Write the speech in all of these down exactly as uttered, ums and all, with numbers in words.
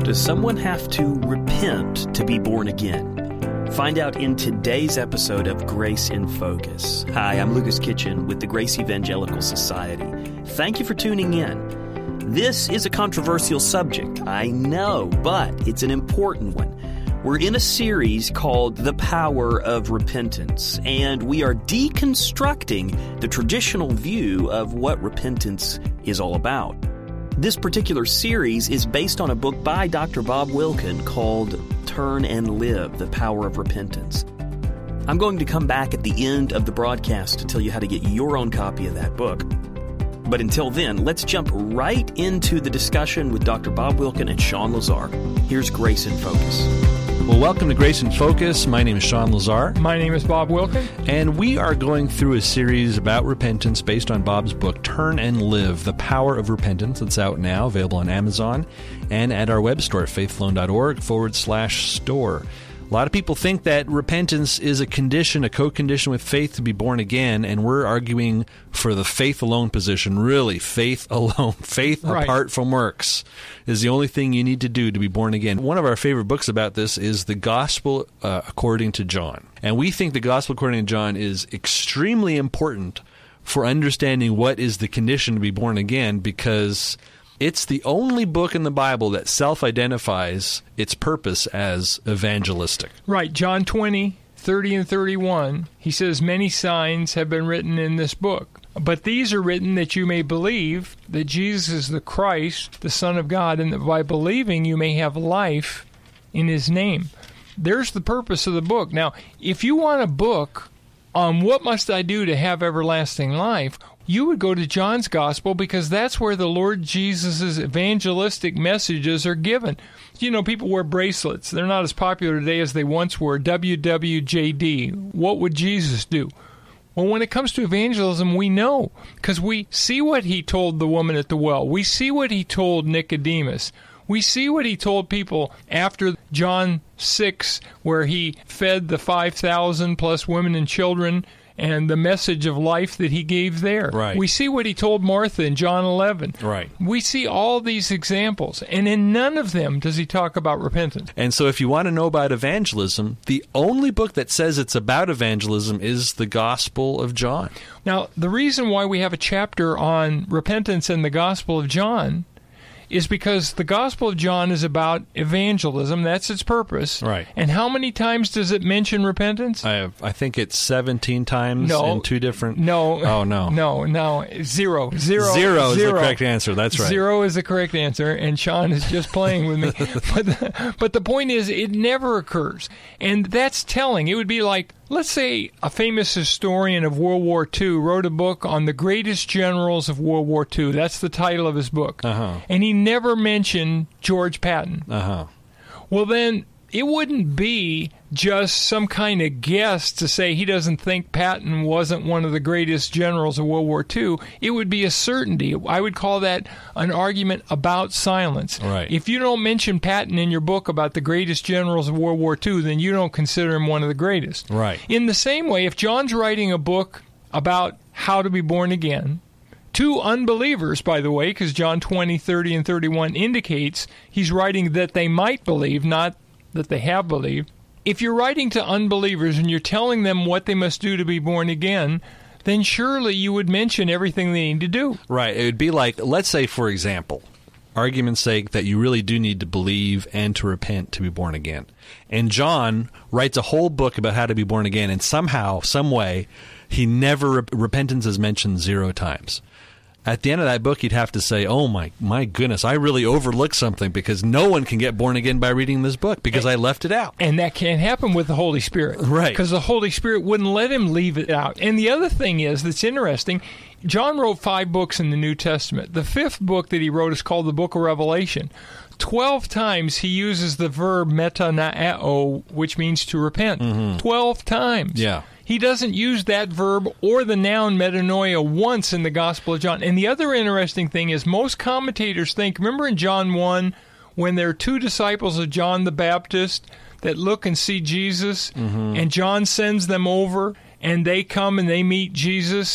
Does someone have to repent to be born again? Find out in today's episode of Grace in Focus. Hi, I'm Lucas Kitchen with the Grace Evangelical Society. Thank you for tuning in. This is a controversial subject, I know, but it's an important one. We're in a series called The Power of Repentance, and we are deconstructing the traditional view of what repentance is all about. This particular series is based on a book by Doctor Bob Wilkin called Turn and Live, The Power of Repentance. I'm going to come back at the end of the broadcast to tell you how to get your own copy of that book. But until then, let's jump right into the discussion with Doctor Bob Wilkin and Sean Lazar. Here's Grace in Focus. Well, welcome to Grace in Focus. My name is Sean Lazar. My name is Bob Wilkin. And we are going through a series about repentance based on Bob's book, Turn and Live, The Power of Repentance. It's out now, available on Amazon and at our web store, faithflown.org forward slash store. A lot of people think that repentance is a condition, a co-condition with faith to be born again, and we're arguing for the faith alone position. Really, faith alone. Faith right. Apart from works is the only thing you need to do to be born again. One of our favorite books about this is The Gospel uh, According to John. And we think The Gospel According to John is extremely important for understanding what is the condition to be born again, because it's the only book in the Bible that self-identifies its purpose as evangelistic. Right. John twenty, thirty and thirty-one, he says, many signs have been written in this book, but these are written that you may believe that Jesus is the Christ, the Son of God, and that by believing you may have life in his name. There's the purpose of the book. Now, if you want a book on what must I do to have everlasting life, you would go to John's Gospel, because that's where the Lord Jesus' evangelistic messages are given. You know, people wear bracelets. They're not as popular today as they once were. W W J D. What would Jesus do? Well, when it comes to evangelism, we know, because we see what he told the woman at the well. We see what he told Nicodemus. We see what he told people after John six, where he fed the five thousand plus women and children, and the message of life that he gave there. Right. We see what he told Martha in John eleven. Right. We see all these examples, and in none of them does he talk about repentance. And so if you want to know about evangelism, the only book that says it's about evangelism is the Gospel of John. Now, the reason why we have a chapter on repentance in the Gospel of John is because the Gospel of John is about evangelism. That's its purpose. Right. And how many times does it mention repentance? I have, I think it's seventeen times no, in two different... No. Oh, no. No, no. Zero. Zero. Zero is zero. the correct answer. That's right. Zero is the correct answer, and Sean is just playing with me. But the, but the point is, it never occurs. And that's telling. It would be like, let's say a famous historian of World War Two wrote a book on the greatest generals of World War Two. That's the title of his book. Uh-huh. And he never mentioned George Patton. Uh-huh. Well, then it wouldn't be just some kind of guess to say he doesn't think Patton wasn't one of the greatest generals of World War Two. It would be a certainty. I would call that an argument about silence. Right. If you don't mention Patton in your book about the greatest generals of World War Two, then you don't consider him one of the greatest. Right. In the same way, if John's writing a book about how to be born again, to unbelievers, by the way, because John twenty, thirty, and thirty-one indicates he's writing that they might believe, not that they have believed. If you're writing to unbelievers and you're telling them what they must do to be born again, then surely you would mention everything they need to do. Right. It would be like, let's say, for example, argument's sake, that you really do need to believe and to repent to be born again. And John writes a whole book about how to be born again, and somehow, some way, he never, repentance is mentioned zero times. At the end of that book, you'd have to say, oh, my my goodness, I really overlooked something, because no one can get born again by reading this book because I left it out. And that can't happen with the Holy Spirit. Right. Because the Holy Spirit wouldn't let him leave it out. And the other thing is that's interesting, John wrote five books in the New Testament. The fifth book that he wrote is called the Book of Revelation. Twelve times he uses the verb metanoeo, which means to repent. Mm-hmm. Twelve times. Yeah. He doesn't use that verb or the noun metanoia once in the Gospel of John. And the other interesting thing is most commentators think, remember in John one, when there are two disciples of John the Baptist that look and see Jesus, mm-hmm. and John sends them over, and they come and they meet Jesus,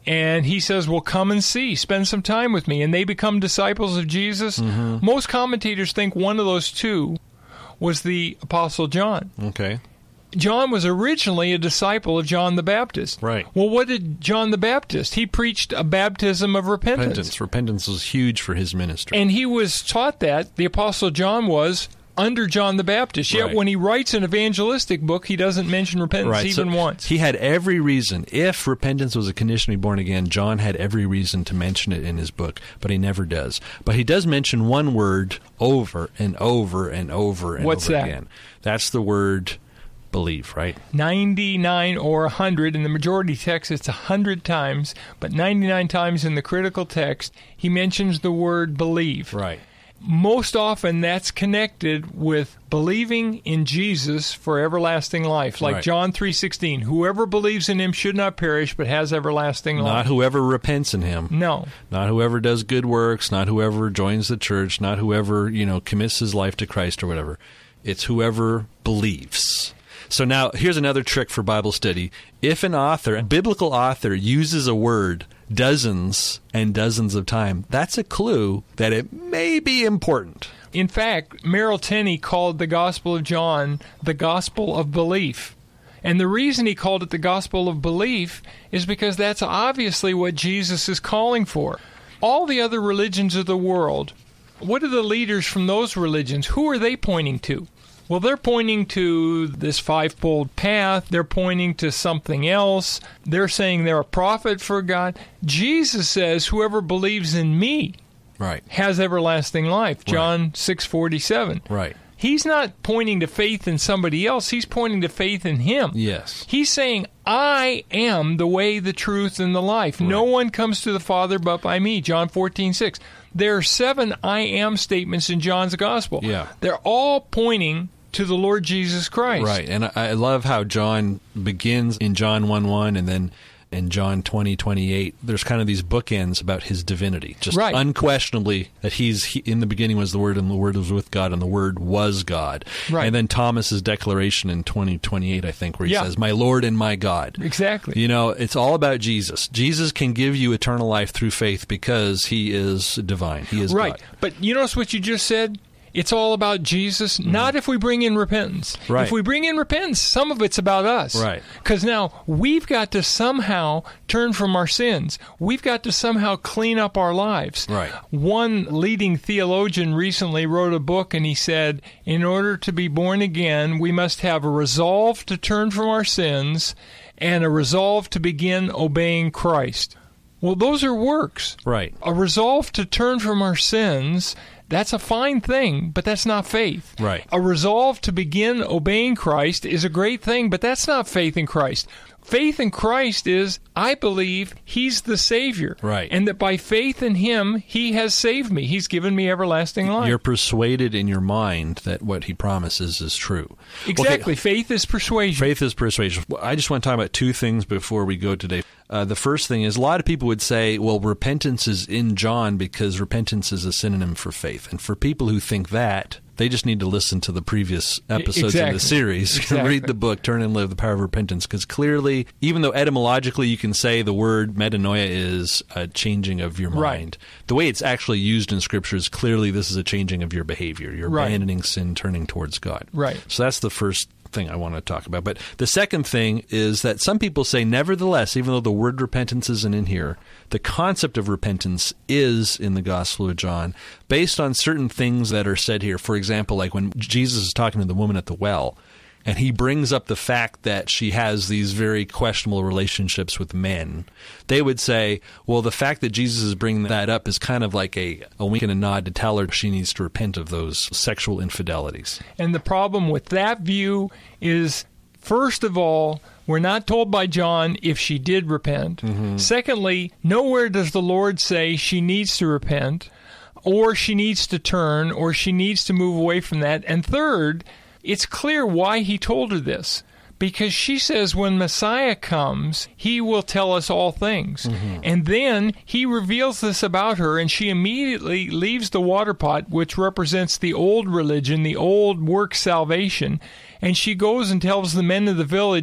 And he says, well, come and see. Spend some time with me. And they become disciples of Jesus. Mm-hmm. Most commentators think one of those two was the Apostle John. Okay. John was originally a disciple of John the Baptist. Right. Well, what did John the Baptist? He preached a baptism of repentance. Repentance. Repentance was huge for his ministry. And he was taught that, the Apostle John was, under John the Baptist. Yet Right. when he writes an evangelistic book, he doesn't mention repentance Right. even so once. He had every reason. If repentance was a condition to be born again, John had every reason to mention it in his book, but he never does. But he does mention one word over and over and over and What's over that? again. That's the word believe, right? ninety-nine or one hundred. In the majority text, it's one hundred times, but ninety-nine times in the critical text, he mentions the word believe. Right. Most often, that's connected with believing in Jesus for everlasting life. Like Right. John three sixteen, whoever believes in him should not perish, but has everlasting Not life. whoever repents in him. No. Not whoever does good works, not whoever joins the church, not whoever, you know, commits his life to Christ or whatever. It's whoever believes. So now, here's another trick for Bible study. If an author, a biblical author, uses a word dozens and dozens of times, that's a clue that it may be important. In fact, Merrill Tenney called the Gospel of John the Gospel of Belief. And the reason he called it the Gospel of Belief is because that's obviously what Jesus is calling for. All the other religions of the world, what are the leaders from those religions? Who are they pointing to? Well, they're pointing to this fivefold path. They're pointing to something else. They're saying they're a prophet for God. Jesus says, whoever believes in me Right. has everlasting life. John six forty-seven. Right. He's not pointing to faith in somebody else. He's pointing to faith in him. Yes. He's saying, I am the way, the truth, and the life. Right. No one comes to the Father but by me. John fourteen six. There are seven I am statements in John's Gospel. Yeah. They're all pointing to the Lord Jesus Christ. Right. And I, I love how John begins in John one one and then in John twenty twenty-eight. There's kind of these bookends about his divinity. Just Right. unquestionably that he's he, in the beginning was the Word, and the Word was with God, and the Word was God. Right. And then Thomas's declaration in twenty twenty-eight, I think, where he Yeah. says, my Lord and my God. Exactly. You know, it's all about Jesus. Jesus can give you eternal life through faith because he is divine. He is Right. God. But you notice what you just said? It's all about Jesus, not if we bring in repentance. Right. If we bring in repentance, some of it's about us. Right. Because now we've got to somehow turn from our sins. We've got to somehow clean up our lives. Right. One leading theologian recently wrote a book, and he said, in order to be born again, we must have a resolve to turn from our sins and a resolve to begin obeying Christ. Well, those are works. Right. A resolve to turn from our sins, that's a fine thing, but that's not faith. Right. A resolve to begin obeying Christ is a great thing, but that's not faith in Christ. Faith in Christ is, I believe He's the Savior. Right. And that by faith in Him, He has saved me. He's given me everlasting life. You're persuaded in your mind that what he promises is true. Exactly. Okay. Faith is persuasion. Faith is persuasion. I just want to talk about two things before we go today. Uh, the first thing is, a lot of people would say, well, repentance is in John because repentance is a synonym for faith. And for people who think that, they just need to listen to the previous episodes Exactly. of the series. Exactly. Read the book, Turn and Live, The Power of Repentance, because clearly, even though etymologically you can say the word metanoia is a changing of your mind, Right. the way it's actually used in Scripture is clearly this is a changing of your behavior. You're Right. abandoning sin, turning towards God. Right. So that's the first thing I want to talk about. But the second thing is that some people say, nevertheless, even though the word repentance isn't in here, the concept of repentance is in the Gospel of John, based on certain things that are said here. For example, like when Jesus is talking to the woman at the well, and he brings up the fact that she has these very questionable relationships with men, they would say, well, the fact that Jesus is bringing that up is kind of like a, a wink and a nod to tell her she needs to repent of those sexual infidelities. And the problem with that view is, first of all, we're not told by John if she did repent. Mm-hmm. Secondly, nowhere does the Lord say she needs to repent, or she needs to turn, or she needs to move away from that. And third, it's clear why he told her this. Because she says when Messiah comes, he will tell us all things. Mm-hmm. And then he reveals this about her, and she immediately leaves the water pot, which represents the old religion, the old work salvation, and she goes and tells the men of the village,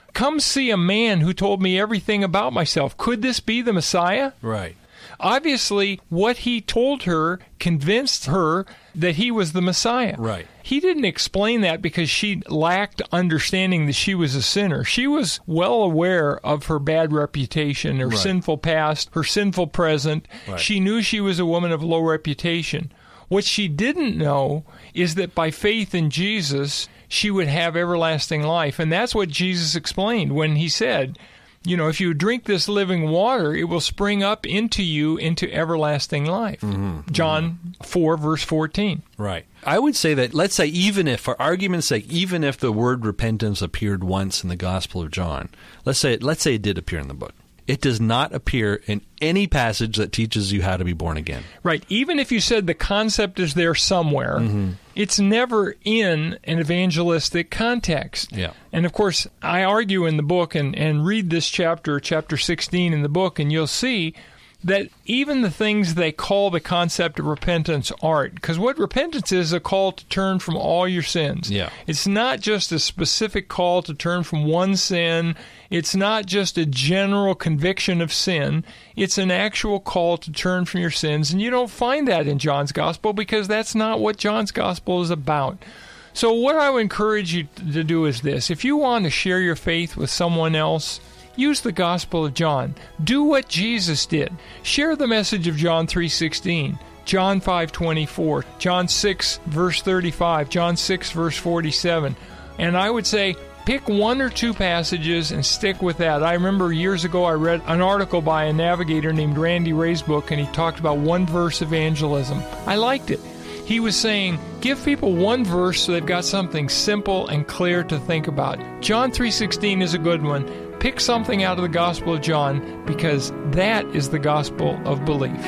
Come see a man who told me everything about myself. Could this be the Messiah? Right. Obviously, what he told her convinced her that he was the Messiah. Right. He didn't explain that because she lacked understanding that she was a sinner. She was well aware of her bad reputation, her Right. sinful past, her sinful present. Right. She knew she was a woman of low reputation. What she didn't know is that by faith in Jesus, she would have everlasting life. And that's what Jesus explained when he said, you know, if you drink this living water, it will spring up into you into everlasting life. Mm-hmm. John four, verse fourteen. Right. I would say that, let's say, even if, for argument's sake, even if the word repentance appeared once in the Gospel of John, let's say, let's say it did appear in the book. It does not appear in any passage that teaches you how to be born again. Right. Even if you said the concept is there somewhere, mm-hmm. it's never in an evangelistic context. Yeah. And, of course, I argue in the book, and, and read this chapter, chapter sixteen in the book, and you'll see that even the things they call the concept of repentance aren't. Because what repentance is, is a call to turn from all your sins. Yeah. It's not just a specific call to turn from one sin. It's not just a general conviction of sin. It's an actual call to turn from your sins. And you don't find that in John's Gospel because that's not what John's Gospel is about. So what I would encourage you to do is this. If you want to share your faith with someone else, use the Gospel of John. Do what Jesus did. Share the message of John three sixteen, John five twenty-four, John six, verse thirty-five, John six, verse forty-seven. And I would say, pick one or two passages and stick with that. I remember years ago I read an article by a navigator named Randy Raysbook, and he talked about one-verse evangelism. I liked it. He was saying, give people one verse so they've got something simple and clear to think about. John three sixteen is a good one. Pick something out of the Gospel of John because that is the gospel of belief.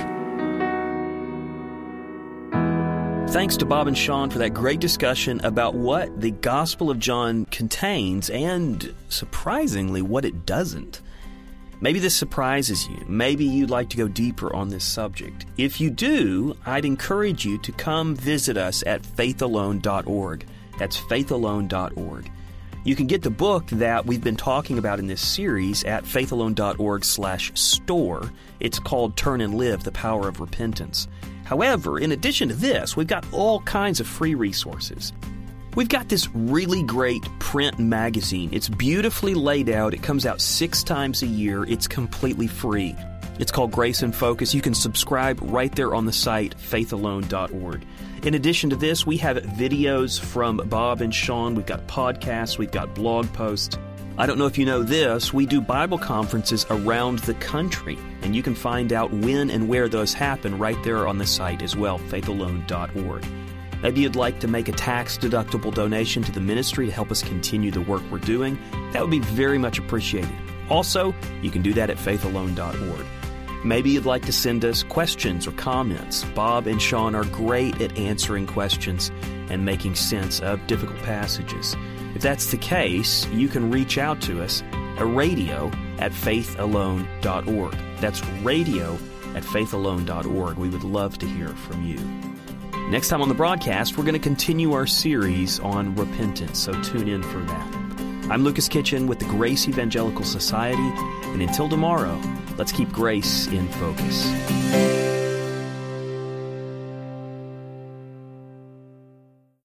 Thanks to Bob and Sean for that great discussion about what the Gospel of John contains and, surprisingly, what it doesn't. Maybe this surprises you. Maybe you'd like to go deeper on this subject. If you do, I'd encourage you to come visit us at faith alone dot org. That's faith alone dot org. You can get the book that we've been talking about in this series at faith alone dot org slash store. It's called Turn and Live, The Power of Repentance. However, in addition to this, we've got all kinds of free resources. We've got this really great print magazine. It's beautifully laid out. It comes out six times a year. It's completely free. It's called Grace in Focus. You can subscribe right there on the site, faith alone dot org. In addition to this, we have videos from Bob and Sean. We've got podcasts. We've got blog posts. I don't know if you know this, we do Bible conferences around the country, and you can find out when and where those happen right there on the site as well, faith alone dot org. Maybe you'd like to make a tax-deductible donation to the ministry to help us continue the work we're doing. That would be very much appreciated. Also, you can do that at faith alone dot org. Maybe you'd like to send us questions or comments. Bob and Sean are great at answering questions and making sense of difficult passages. If that's the case, you can reach out to us at radio at faith alone dot org. That's radio at faith alone dot org. We would love to hear from you. Next time on the broadcast, we're going to continue our series on repentance, so tune in for that. I'm Lucas Kitchen with the Grace Evangelical Society, and until tomorrow, let's keep grace in focus.